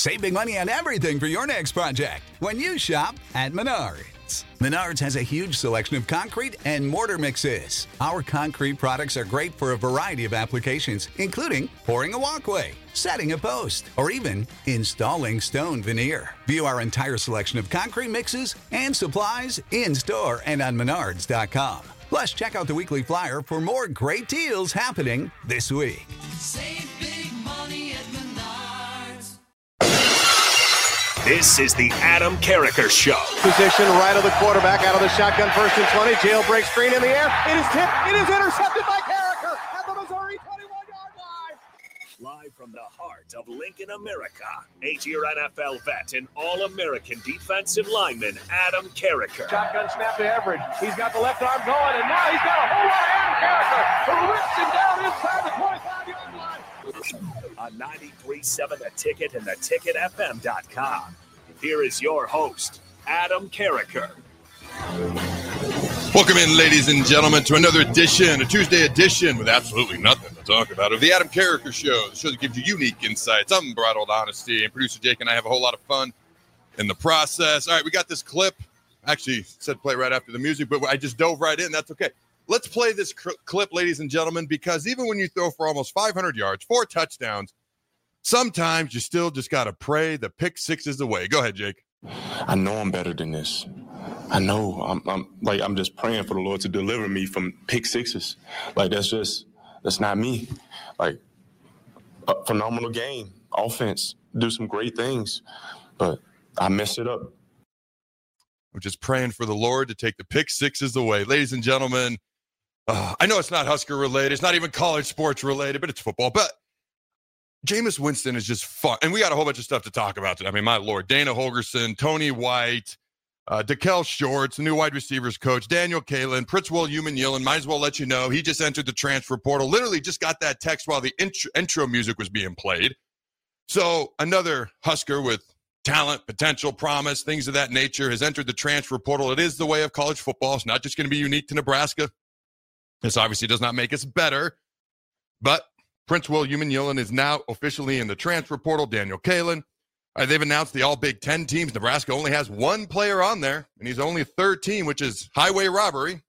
Save big money on everything for your next project when you shop at Menards. Menards has a huge selection of concrete and mortar mixes. Our concrete products are great for a variety of applications, including pouring a walkway, setting a post, or even installing stone veneer. View our entire selection of concrete mixes and supplies in-store and on Menards.com. Plus, check out the weekly flyer for more great deals happening this week. Save big money at Menards. This is the Adam Carricker Show. Position right of the quarterback, out of the shotgun, 1st and 20. Jailbreak screen in the air. It is tipped. It is intercepted by Carricker at the Missouri 21-yard line. Live from the heart of Lincoln, America, 8-year NFL vet and All-American defensive lineman Adam Carricker. Shotgun snap to Everidge. He's got the left arm going, and now he's got a whole lot of Adam Carricker who rips him down inside the 25-yard line. On 93.7 The Ticket and theticketfm.com. Here is your host, Adam Carricker. Welcome in, ladies and gentlemen, to another edition, a Tuesday edition with absolutely nothing to talk about of the Adam Carricker Show, the show that gives you unique insights, unbridled honesty, and producer Jake and I have a whole lot of fun in the process. All right, we got this clip. Actually, said play right after the music, but I just dove right in. That's okay. Let's play this clip, ladies and gentlemen, because even when you throw for almost 500 yards, 4 touchdowns, sometimes you still just got to pray the pick six is away. Go ahead, Jake. I know I'm better than this. I know I'm just praying for the Lord to deliver me from pick sixes. Like, that's not me. Like, a phenomenal game, offense, do some great things, but I messed it up. We're just praying for the Lord to take the pick sixes away. Ladies and gentlemen, I know it's not Husker related. It's not even college sports related, but it's football. But Jameis Winston is just fun. And we got a whole bunch of stuff to talk about today. I mean, my Lord, Dana Holgorsen, Tony White, Dakel Shorts, the new wide receivers coach, Daniel Kalen, Pritzwell Umanyilan. Might as well let you know, he just entered the transfer portal. Literally just got that text while the intro music was being played. So another Husker with talent, potential, promise, things of that nature has entered the transfer portal. It is the way of college football. It's not just going to be unique to Nebraska. This obviously does not make us better, but Pritzwell Umanyilan is now officially in the transfer portal. Daniel Kalen. They've announced the all Big Ten teams. Nebraska only has one player on there, and he's only third team, which is highway robbery.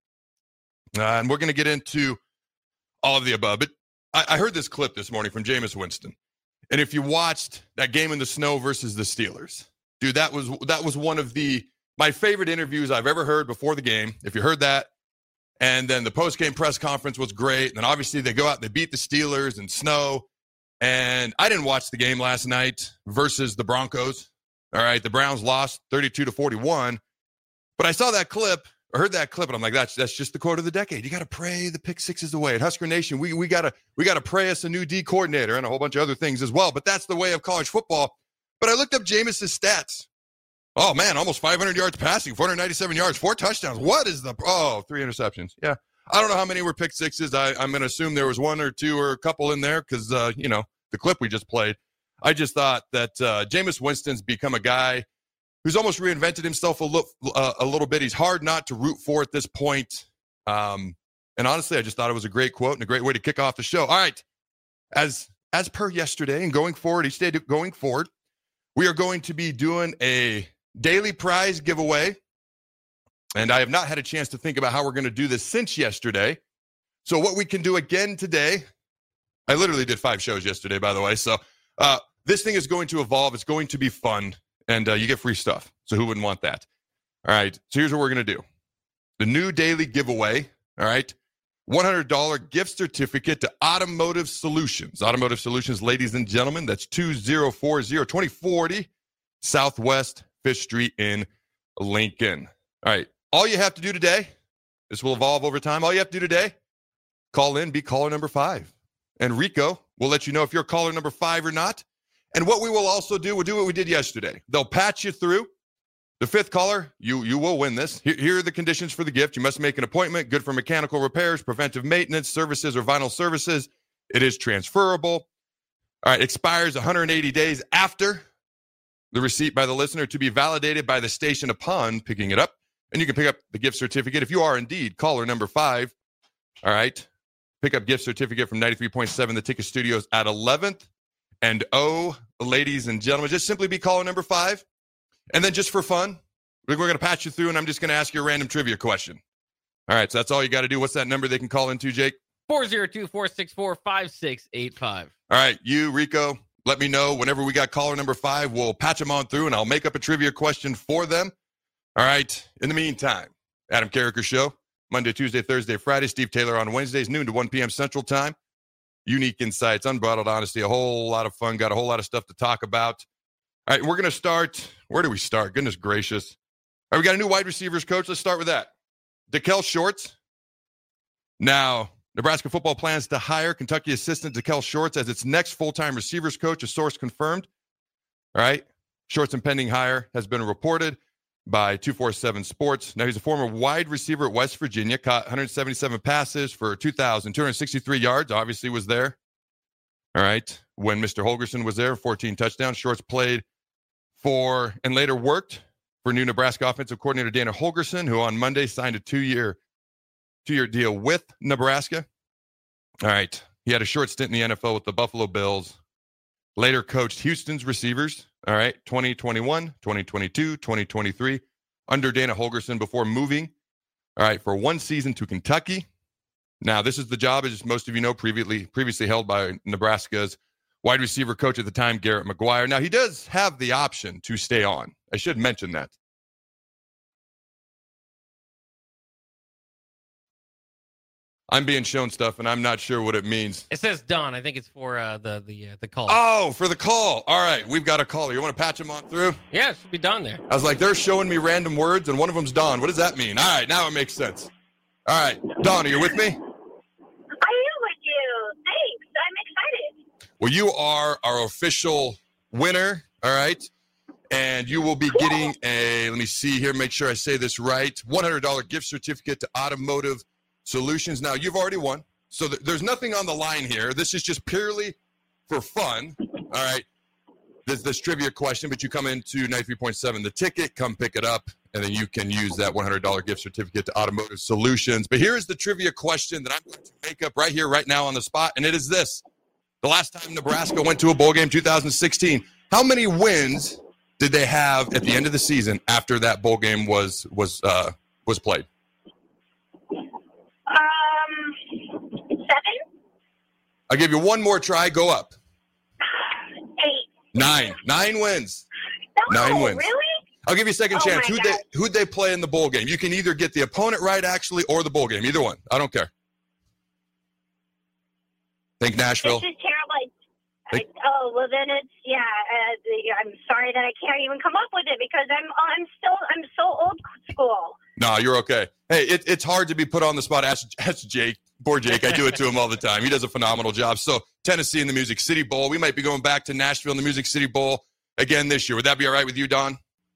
And we're going to get into all of the above. But I heard this clip this morning from Jameis Winston. And if you watched that game in the snow versus the Steelers, dude, that was one of my favorite interviews I've ever heard before the game. If you heard that, and then the post-game press conference was great. And then obviously they go out and they beat the Steelers in snow. And I didn't watch the game last night versus the Broncos. All right, the Browns lost 32-41. But I saw that clip, or heard that clip, and I'm like, that's just the quote of the decade. You got to pray the pick sixes away. At Husker Nation, we got to pray us a new D coordinator and a whole bunch of other things as well. But that's the way of college football. But I looked up Jameis's stats. Oh, man, almost 500 yards passing, 497 yards, 4 touchdowns. 3 interceptions. Yeah. I don't know how many were pick sixes. I'm going to assume there was 1 or 2 or a couple in there because, the clip we just played. I just thought that Jameis Winston's become a guy who's almost reinvented himself a little bit. He's hard not to root for at this point. And honestly, I just thought it was a great quote and a great way to kick off the show. All right. As per yesterday and going forward, we are going to be doing a daily prize giveaway. And I have not had a chance to think about how we're going to do this since yesterday. So what we can do again today, I literally did 5 shows yesterday, by the way. So this thing is going to evolve. It's going to be fun. And you get free stuff. So who wouldn't want that? All right. So here's what we're going to do. The new daily giveaway. All right. $100 gift certificate to Automotive Solutions. Automotive Solutions, ladies and gentlemen, that's 2040 Southwest 5th Street in Lincoln. All right. All you have to do today, this will evolve over time. All you have to do today, call in, be caller number 5. And Rico will let you know if you're caller number 5 or not. And what we will also do, we'll do what we did yesterday. They'll patch you through. The 5th caller, you will win this. Here are the conditions for the gift. You must make an appointment. Good for mechanical repairs, preventive maintenance, services, or vinyl services. It is transferable. All right, expires 180 days after the receipt by the listener to be validated by the station upon picking it up. And you can pick up the gift certificate if you are indeed caller number 5. All right, pick up gift certificate from 93.7 The Ticket Studios at 11th and 0, ladies and gentlemen. Just simply be caller number 5. And then just for fun, we're going to patch you through, and I'm just going to ask you a random trivia question. All right, so that's all you got to do. What's that number they can call into, Jake? 402-464-5685. All right, you, Rico, let me know whenever we got caller number 5. We'll patch them on through, and I'll make up a trivia question for them. All right, in the meantime, Adam Carriker Show, Monday, Tuesday, Thursday, Friday. Steve Taylor on Wednesdays, noon to 1 p.m. Central Time. Unique insights, unbridled honesty, a whole lot of fun. Got a whole lot of stuff to talk about. All right, we're going to start. Where do we start? Goodness gracious. All right, we got a new wide receivers coach. Let's start with that. D'Kel Shorts. Now, Nebraska football plans to hire Kentucky assistant D'Kel Shorts as its next full-time receivers coach, a source confirmed. All right, Shorts' impending hire has been reported by 247 Sports. Now, he's a former wide receiver at West Virginia, caught 177 passes for 2,263 yards, obviously was there. All right, when Mr. Holgorsen was there, 14 touchdowns. Shorts played for and later worked for new Nebraska offensive coordinator Dana Holgorsen, who on Monday signed a two-year deal with Nebraska. All right, he had a short stint in the NFL with the Buffalo Bills, later coached Houston's receivers, all right, 2021, 2022, 2023, under Dana Holgorsen before moving, all right, for one season to Kentucky. Now, this is the job, as most of you know, previously held by Nebraska's wide receiver coach at the time, Garrett McGuire. Now, he does have the option to stay on. I should mention that. I'm being shown stuff, and I'm not sure what it means. It says Don. I think it's for the call. Oh, for the call. All right, we've got a caller. You want to patch him on through? Yeah, it should be Don there. I was like, they're showing me random words, and one of them's Don. What does that mean? All right, now it makes sense. All right, Don, are you with me? I am with you. Thanks. I'm excited. Well, you are our official winner, all right? And you will be getting let me see here, make sure I say this right, $100 gift certificate to Automotive Solutions. Now, you've already won, so there's nothing on the line here. This is just purely for fun, all right? This trivia question, but you come into 93.7 The Ticket, come pick it up, and then you can use that $100 gift certificate to Automotive Solutions. But here is the trivia question that I'm going to make up right here, right now on the spot, and it is this. The last time Nebraska went to a bowl game, 2016, how many wins did they have at the end of the season after that bowl game was played? 7. I'll give you one more try. Go up. 8. 9 wins. No, 9 wins. Really? I'll give you a second Oh chance. my God. Who'd they play in the bowl game? You can either get the opponent right, actually, or the bowl game. Either one. I don't care. Think Nashville. This is terrible. Well, then it's I'm sorry that I can't even come up with it because I'm so old school. No, you're okay. Hey, it's hard to be put on the spot. Ask Jake. Poor Jake. I do it to him all the time. He does a phenomenal job. So Tennessee in the Music City Bowl. We might be going back to Nashville in the Music City Bowl again this year. Would that be all right with you, Don?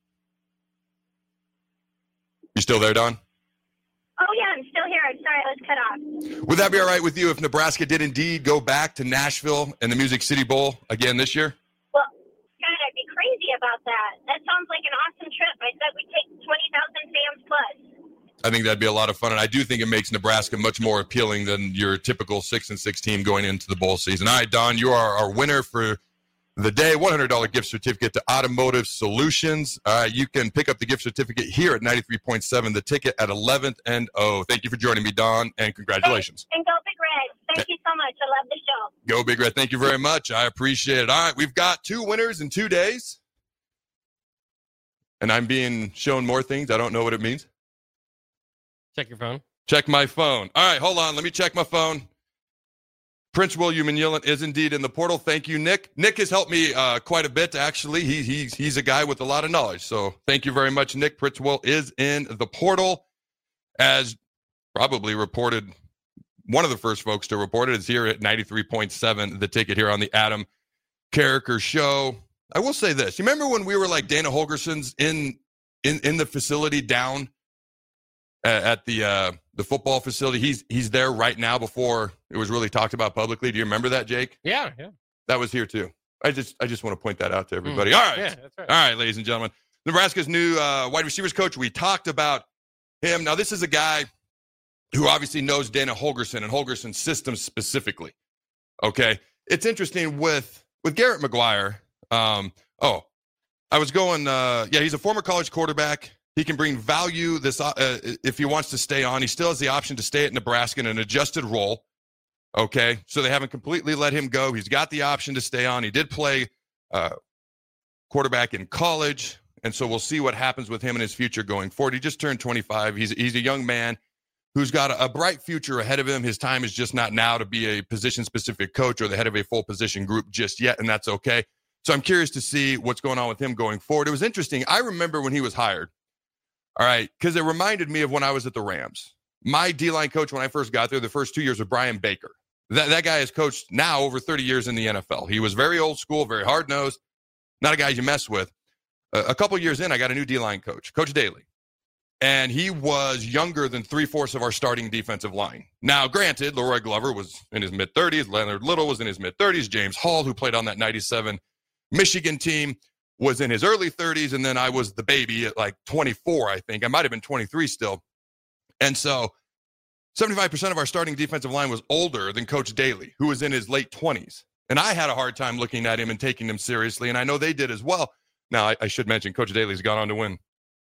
You still there, Don? Oh, yeah, I'm still here. I'm sorry, I was cut off. Would that be all right with you if Nebraska did indeed go back to Nashville and the Music City Bowl again this year? Well, God, I'd be crazy about that. That sounds like an awesome trip. I said we'd take 20,000 fans plus. I think that'd be a lot of fun, and I do think it makes Nebraska much more appealing than your typical 6-6 team going into the bowl season. All right, Don, you are our winner for the day. $100 gift certificate to Automotive Solutions. You can pick up the gift certificate here at 93.7 The Ticket at 11th and O. Thank you for joining me, Don, and congratulations. And go Big Red. Thank you so much. I love the show. Go Big Red. Thank you very much. I appreciate it. All right, we've got 2 winners in 2 days, and I'm being shown more things. I don't know what it means. Check your phone. Check my phone. All right, hold on. Let me check my phone. Prince William Yulin is indeed in the portal. Thank you, Nick. Nick has helped me quite a bit, actually. He's a guy with a lot of knowledge. So thank you very much, Nick. Prince Will is in the portal. As probably reported, one of the first folks to report it is here at 93.7 The Ticket here on the Adam Carriker Show. I will say this. You remember when we were like Dana Holgorsen's in the facility down at the football facility? He's there right now before it was really talked about publicly. Do you remember that, Jake? Yeah. That was here too. I just want to point that out to everybody. All right. Yeah, that's right. All right, ladies and gentlemen. Nebraska's new wide receivers coach. We talked about him. Now, this is a guy who obviously knows Dana Holgorsen and Holgorsen's system specifically. Okay. It's interesting with with Garrett McGuire, I was going, he's a former college quarterback. He can bring value if he wants to stay on. He still has the option to stay at Nebraska in an adjusted role. Okay, so they haven't completely let him go. He's got the option to stay on. He did play quarterback in college, and so we'll see what happens with him in his future going forward. He just turned 25. He's a young man who's got a bright future ahead of him. His time is just not now to be a position-specific coach or the head of a full position group just yet, and that's okay. So I'm curious to see what's going on with him going forward. It was interesting. I remember when he was hired, all right, because it reminded me of when I was at the Rams. My D-line coach when I first got there, the first 2 years, was Brian Baker. That guy has coached now over 30 years in the NFL. He was very old school, very hard-nosed, not a guy you mess with. A couple years in, I got a new D-line coach, Coach Daly. And he was younger than 3/4 of our starting defensive line. Now, granted, Leroy Glover was in his mid-30s. Leonard Little was in his mid-30s. James Hall, who played on that 97 Michigan team, was in his early 30s. And then I was the baby at like 24, I think. I might have been 23 still. And so 75% of our starting defensive line was older than Coach Daly, who was in his late 20s. And I had a hard time looking at him and taking him seriously, and I know they did as well. Now, I should mention Coach Daly's gone on to win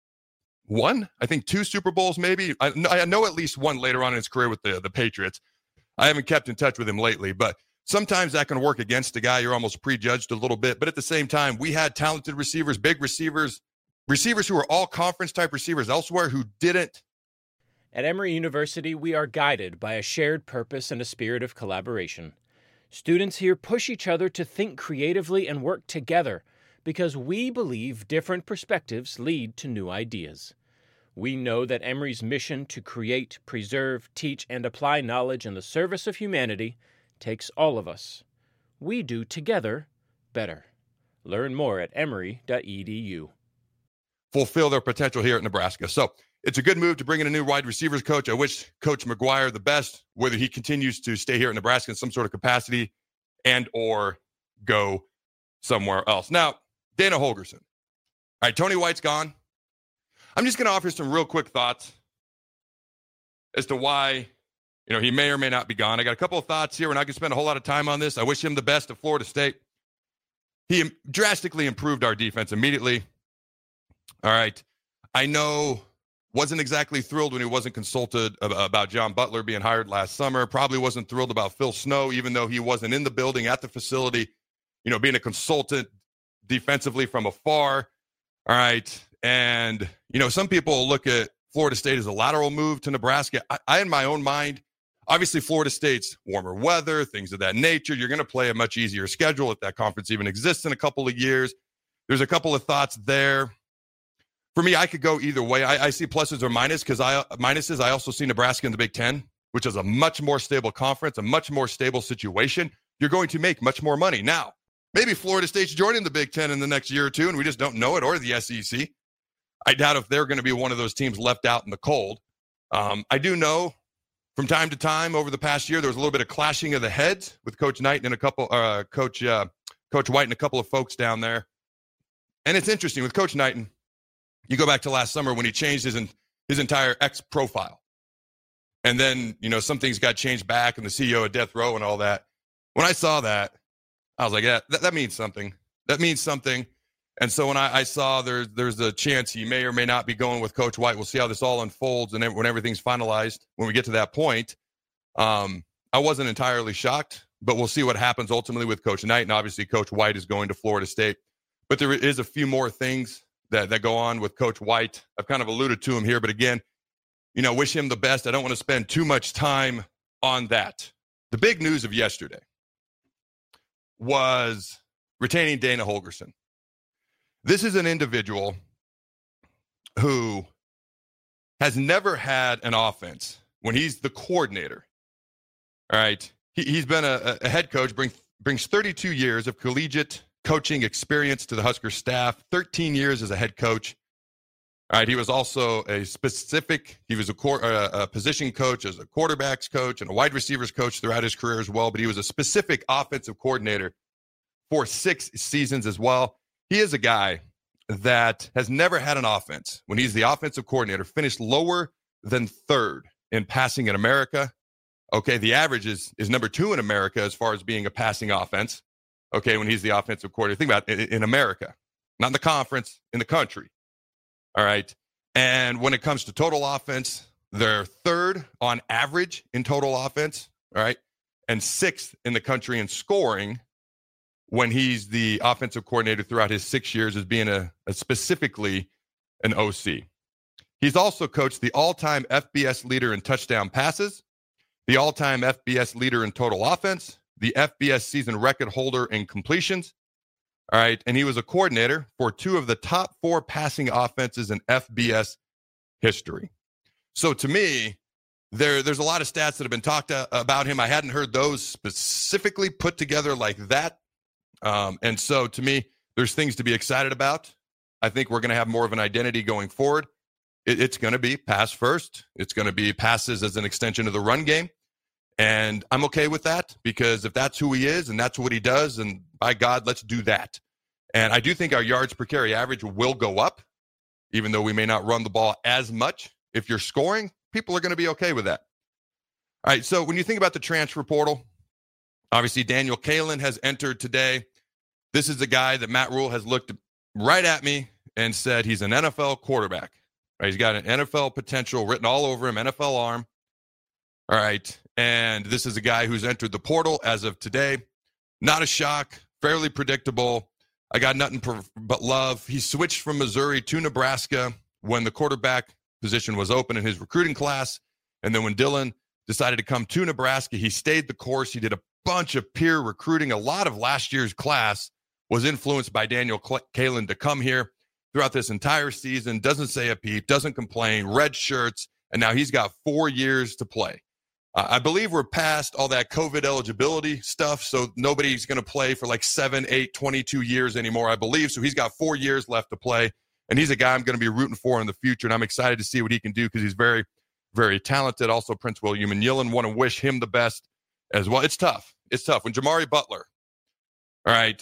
I think 2 Super Bowls maybe. I know at least one later on in his career with the Patriots. I haven't kept in touch with him lately, but sometimes that can work against a guy. You're almost prejudged a little bit. But at the same time, we had talented receivers, big receivers who were all conference type receivers elsewhere who didn't. At Emory University, we are guided by a shared purpose and a spirit of collaboration. Students here push each other to think creatively and work together because we believe different perspectives lead to new ideas. We know that Emory's mission to create, preserve, teach, and apply knowledge in the service of humanity takes all of us. We do together better. Learn more at emory.edu. Fulfill their potential here at Nebraska. So it's a good move to bring in a new wide receivers coach. I wish Coach McGuire the best, whether he continues to stay here at Nebraska in some sort of capacity and or go somewhere else. Now, Dana Holgorsen. All right, Tony White's gone. I'm just going to offer some real quick thoughts as to why, he may or may not be gone. I got a couple of thoughts here. We're not going to spend a whole lot of time on this. I wish him the best at Florida State. He drastically improved our defense immediately. All right. I know wasn't exactly thrilled when he wasn't consulted about John Butler being hired last summer. Probably wasn't thrilled about Phil Snow, even though he wasn't in the building at the facility, being a consultant defensively from afar. All right. And, some people look at Florida State as a lateral move to Nebraska. I in my own mind, obviously Florida State's warmer weather, things of that nature. You're going to play a much easier schedule if that conference even exists in a couple of years. There's a couple of thoughts there. For me, I could go either way. I see pluses or minuses. I also see Nebraska in the Big Ten, which is a much more stable conference, a much more stable situation. You're going to make much more money. Now, maybe Florida State's joining the Big Ten in the next year or two, and we just don't know it, or the SEC. I doubt if they're going to be one of those teams left out in the cold. I do know from time to time over the past year, there was a little bit of clashing of the heads with Coach Knight and Coach White and a couple of folks down there. And it's interesting with Coach Knighton. You go back to last summer when he changed his entire X profile. And then, some things got changed back and the CEO of Death Row and all that. When I saw that, I was like, yeah, that means something. That means something. And so when I saw there's a chance he may or may not be going with Coach White, we'll see how this all unfolds. And then when everything's finalized, when we get to that point, I wasn't entirely shocked, but we'll see what happens ultimately with Coach Knight. And obviously Coach White is going to Florida State. But there is a few more things that go on with Coach White. I've kind of alluded to him here, but again, wish him the best. I don't want to spend too much time on that. The big news of yesterday was retaining Dana Holgorsen. This is an individual who has never had an offense when he's the coordinator. All right. He's been a head coach, brings 32 years of collegiate coaching experience to the Husker staff, 13 years as a head coach. All right. He was also a position coach as a quarterbacks coach and a wide receivers coach throughout his career as well. But he was a specific offensive coordinator for 6 seasons as well. He is a guy that has never had an offense. When he's the offensive coordinator, finished lower than 3rd in passing in America. Okay, the average is number 2 in America as far as being a passing offense. okay, when he's the offensive coordinator. Think about it, in America, not in the conference, in the country. All right. And when it comes to total offense, they're third on average in total offense. All right. And sixth in the country in scoring when he's the offensive coordinator throughout his 6 years as being a specifically an OC. He's also coached the all-time FBS leader in touchdown passes, the all-time FBS leader in total offense, the FBS season record holder in completions. All right. And he was a coordinator for 2 of the top 4 passing offenses in FBS history. So to me, there's a lot of stats that have been talked about him. I hadn't heard those specifically put together like that. And so to me, there's things to be excited about. I think we're going to have more of an identity going forward. It's going to be pass first. It's going to be passes as an extension of the run game. And I'm okay with that because if that's who he is and that's what he does, and by God, let's do that. And I do think our yards per carry average will go up, even though we may not run the ball as much. If you're scoring, people are going to be okay with that. All right, so when you think about the transfer portal, obviously Daniel Kaelin has entered today. This is the guy that Matt Rule has looked right at me and said he's an NFL quarterback. Right, he's got an NFL potential written all over him, NFL arm. All right, and this is a guy who's entered the portal as of today. Not a shock, fairly predictable. I got nothing but love. He switched from Missouri to Nebraska when the quarterback position was open in his recruiting class. And then when Dylan decided to come to Nebraska, he stayed the course. He did a bunch of peer recruiting. A lot of last year's class was influenced by Daniel Kaelin to come here throughout this entire season. Doesn't say a peep, doesn't complain, red shirts, and now he's got 4 years to play. I believe we're past all that COVID eligibility stuff, so nobody's going to play for like 7, 8, 22 years anymore, I believe. So he's got 4 years left to play, and he's a guy I'm going to be rooting for in the future, and I'm excited to see what he can do because he's very, very talented. Also, Prince William and Yillen, want to wish him the best as well. It's tough. It's tough. When Jamari Butler, all right,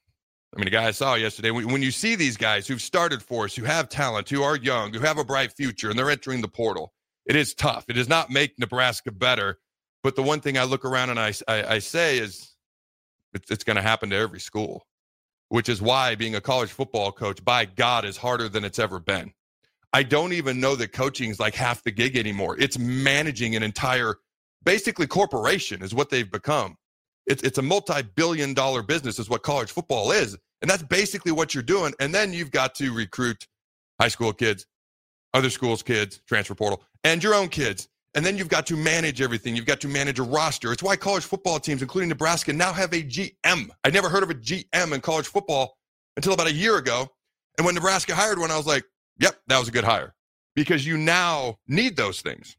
the guy I saw yesterday, when you see these guys who've started for us, who have talent, who are young, who have a bright future, and they're entering the portal, it is tough. It does not make Nebraska better. But the one thing I look around and I say is it's going to happen to every school, which is why being a college football coach, by God, is harder than it's ever been. I don't even know that coaching is like half the gig anymore. It's managing an entire, basically corporation is what they've become. It's a multi-billion-dollar business is what college football is. And that's basically what you're doing. And then you've got to recruit high school kids, other schools' kids, transfer portal, and your own kids. And then you've got to manage everything. You've got to manage a roster. It's why college football teams, including Nebraska, now have a GM. I never heard of a GM in college football until about a year ago. And when Nebraska hired one, I was like, yep, that was a good hire. Because you now need those things.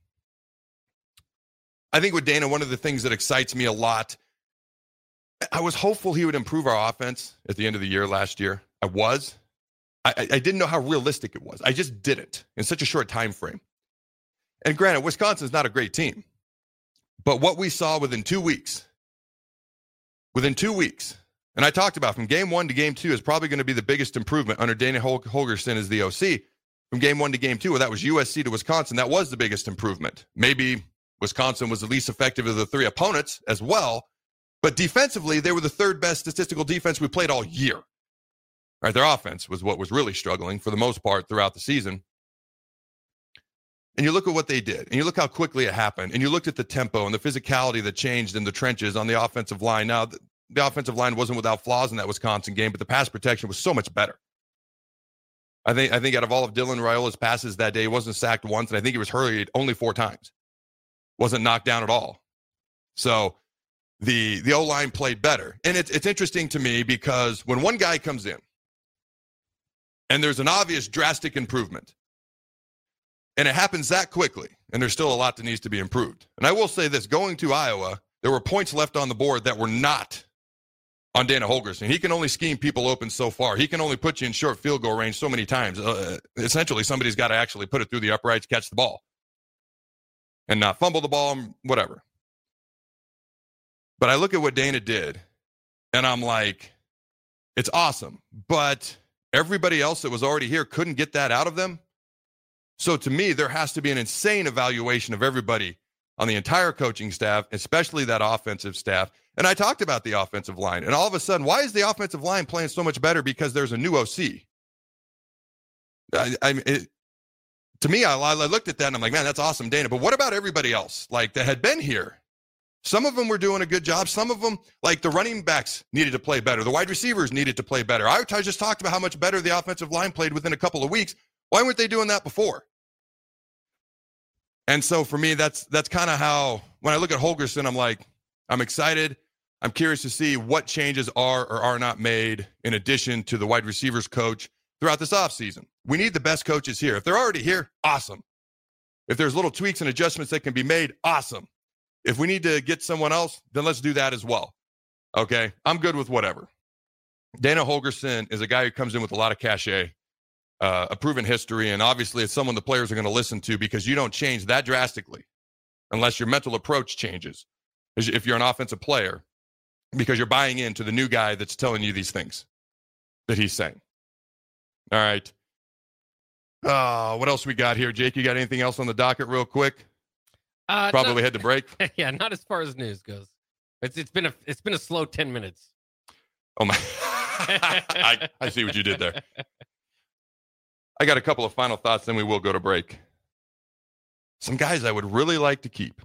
I think with Dana, one of the things that excites me a lot, I was hopeful he would improve our offense at the end of the year last year. I was. I didn't know how realistic it was. I just didn't in such a short time frame. And granted, Wisconsin's not a great team. But what we saw within 2 weeks, and I talked about from game 1 to game 2 is probably going to be the biggest improvement under Dana Holgorsen as the OC. From game 1 to game 2, well, that was USC to Wisconsin. That was the biggest improvement. Maybe Wisconsin was the least effective of the 3 opponents as well. But defensively, they were the 3rd best statistical defense we played all year. Right, their offense was what was really struggling for the most part throughout the season. And you look at what they did, and you look how quickly it happened, and you looked at the tempo and the physicality that changed in the trenches on the offensive line. Now, the offensive line wasn't without flaws in that Wisconsin game, but the pass protection was so much better. I think out of all of Dylan Raiola's passes that day, he wasn't sacked once, and I think he was hurried only 4 times. Wasn't knocked down at all. So the O-line played better. And it's interesting to me because when one guy comes in, and there's an obvious drastic improvement, and it happens that quickly, and there's still a lot that needs to be improved. And I will say this, going to Iowa, there were points left on the board that were not on Dana Holgorsen. He can only scheme people open so far. He can only put you in short field goal range so many times. Essentially, somebody's got to actually put it through the uprights, catch the ball, and not fumble the ball, whatever. But I look at what Dana did, and I'm like, it's awesome. But everybody else that was already here couldn't get that out of them. So to me, there has to be an insane evaluation of everybody on the entire coaching staff, especially that offensive staff. And I talked about the offensive line. And all of a sudden, why is the offensive line playing so much better? Because there's a new OC. To me, I looked at that and I'm like, man, that's awesome, Dana. But what about everybody else, like, that had been here? Some of them were doing a good job. Some of them, like the running backs, needed to play better. The wide receivers needed to play better. I just talked about how much better the offensive line played within a couple of weeks. Why weren't they doing that before? And so for me, that's kind of how, when I look at Holgorsen, I'm like, I'm excited. I'm curious to see what changes are or are not made in addition to the wide receivers coach throughout this offseason. We need the best coaches here. If they're already here, awesome. If there's little tweaks and adjustments that can be made, awesome. If we need to get someone else, then let's do that as well. Okay? I'm good with whatever. Dana Holgorsen is a guy who comes in with a lot of cachet, a proven history, and obviously it's someone the players are going to listen to because you don't change that drastically unless your mental approach changes. If you're an offensive player, because you're buying into the new guy that's telling you these things that he's saying. All right. What else we got here, Jake? You got anything else on the docket real quick? Probably had to break. Yeah, not as far as news goes. It's been a slow 10 minutes. Oh my! I see what you did there. I got a couple of final thoughts, then we will go to break. Some guys I would really like to keep.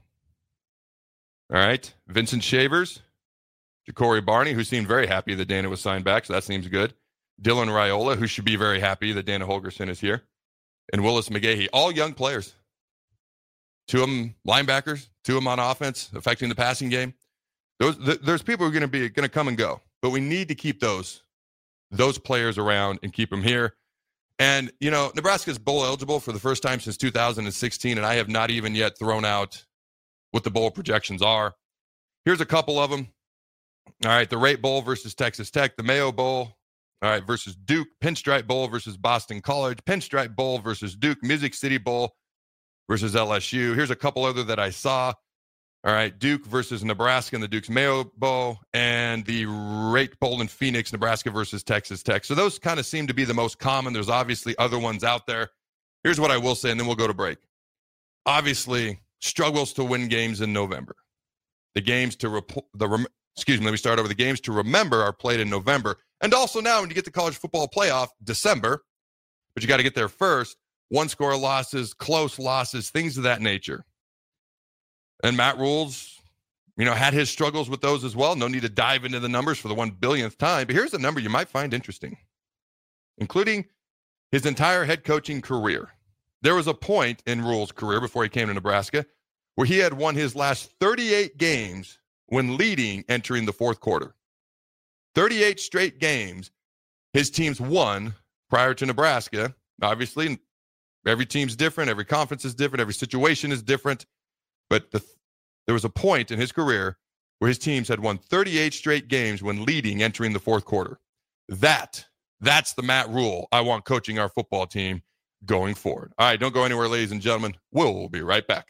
All right, Vincent Shavers, Ja'Cory Barney, who seemed very happy that Dana was signed back, so that seems good. Dylan Raiola, who should be very happy that Dana Holgorsen is here, and Willis McGahee, all young players. Two of them linebackers, two of them on offense, affecting the passing game. There's people who are going to come and go, but we need to keep those players around and keep them here. And, you know, Nebraska's bowl eligible for the first time since 2016, and I have not even yet thrown out what the bowl projections are. Here's a couple of them. All right, the Rate Bowl versus Texas Tech, the Mayo Bowl, all right, versus Duke, Pinstripe Bowl versus Boston College, Pinstripe Bowl versus Duke, Music City Bowl versus LSU. Here's a couple other that I saw. All right, Duke versus Nebraska in the Duke's Mayo Bowl, and the Rate Bowl in Phoenix, Nebraska versus Texas Tech. So those kind of seem to be the most common. There's obviously other ones out there. Here's what I will say, and then we'll go to break. Obviously, struggles to win games in November. The games to let me start over. The games to remember are played in November, and also now when you get the college football playoff, December, but you got to get there first. One-score losses, close losses, things of that nature. And Matt Rules, you know, had his struggles with those as well. No need to dive into the numbers for the 1 billionth time, but here's a number you might find interesting, including his entire head coaching career. There was a point in Rules' career before he came to Nebraska where he had won his last 38 games when leading entering the fourth quarter. 38 straight games his teams won prior to Nebraska. Obviously, every team's different, every conference is different, every situation is different. But there was a point in his career where his teams had won 38 straight games when leading entering the fourth quarter. That's the Matt Rule I want coaching our football team going forward. All right, don't go anywhere, ladies and gentlemen. We'll be right back.